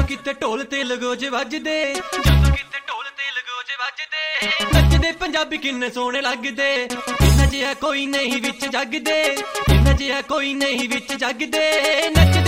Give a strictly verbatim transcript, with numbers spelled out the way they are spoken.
ਜਦੋਂ ਕਿਤੇ ਢੋਲ ਤੇ ਲਗੋਜੇ ਵੱਜਦੇ, ਜਦੋਂ ਕਿਤੇ ਢੋਲ ਤੇ ਲਗੋਜੇ ਵੱਜਦੇ, ਨੱਚਦੇ ਪੰਜਾਬੀ ਕਿੰਨੇ ਸੋਹਣੇ ਲੱਗਦੇ। ਇੰਨਾ ਜਿਹਾ ਕੋਈ ਨਹੀਂ ਵਿੱਚ ਜੱਗ ਦੇ, ਇੰਨਾ ਜਿਹਾ ਕੋਈ ਨਹੀਂ ਵਿੱਚ ਜੱਗ ਦੇ। ਨੱਚ